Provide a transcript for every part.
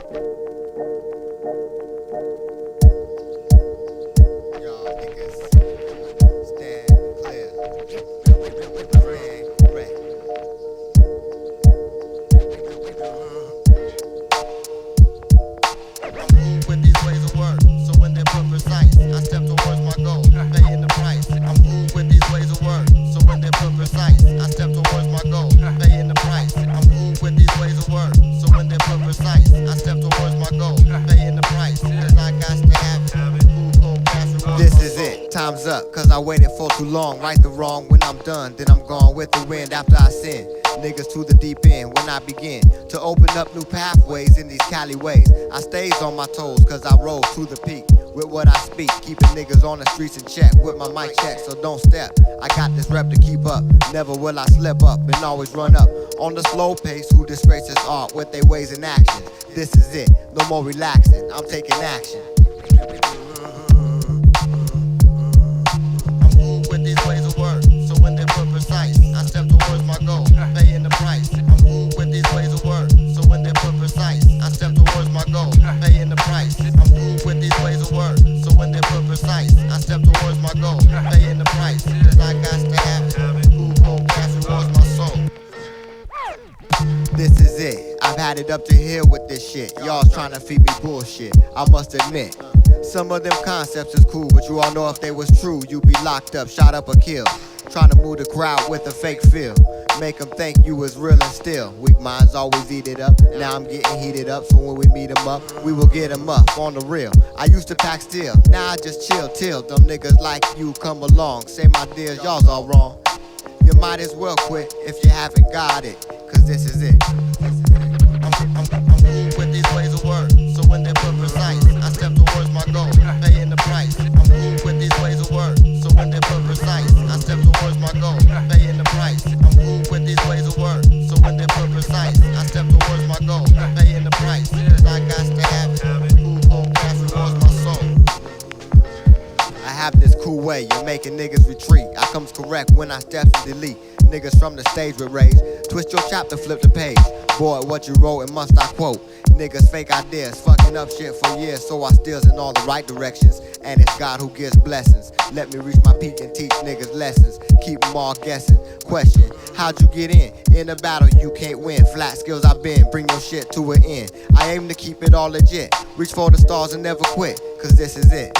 Time's up, cause I waited for too long. Right the wrong when I'm done, then I'm gone with the wind after I sin. Niggas to the deep end when I begin to open up new pathways in these Cali ways. I stays on my toes cause I rose to the peak with what I speak, keeping niggas on the streets in check with my mic check, so don't step. I got this rep to keep up, never will I slip up and always run up on the slow pace. Who disgraces art with their ways in action? This is it, no more relaxing, I'm taking action. This is it, I've had it up to here with this shit. Y'all's trying to feed me bullshit, I must admit. Some of them concepts is cool, but you all know if they was true, you'd be locked up, shot up or killed. Trying to move the crowd with a fake feel, make them think you was real and still. Weak minds always eat it up, now I'm getting heated up. So when we meet them up, we will get them up on the real. I used to pack steel, now I just chill till them niggas like you come along. Say my dears, y'all's all wrong. You might as well quit if you haven't got it, cause this is it. I'm with these ways of work, so when they're put precise, I step towards my goal, paying the price. I'm with these ways of work, so when they're put precise, I step towards my goal, paying the price. I'm with these ways of work, so when they're put precise, I step towards my goal, paying the price. Cause I got to have it, who hold cash towards my soul. I have this cool way, you're making niggas retreat. I comes correct when I step to delete niggas from the stage with rage. Twist your chapter, flip the page. Boy, what you wrote, and must I quote? Niggas fake ideas, fucking up shit for years, so I steers in all the right directions. And it's God who gives blessings. Let me reach my peak and teach niggas lessons. Keep them all guessing. Question, how'd you get in? In a battle you can't win. Flat skills I been, bring your shit to an end. I aim to keep it all legit. Reach for the stars and never quit, cause this is it.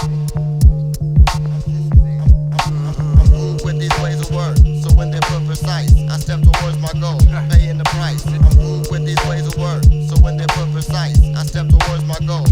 With these ways of work, so when they're put precise, I step towards my goal, paying the price. I'm with these ways of work, so when they're put precise, I step towards my goal,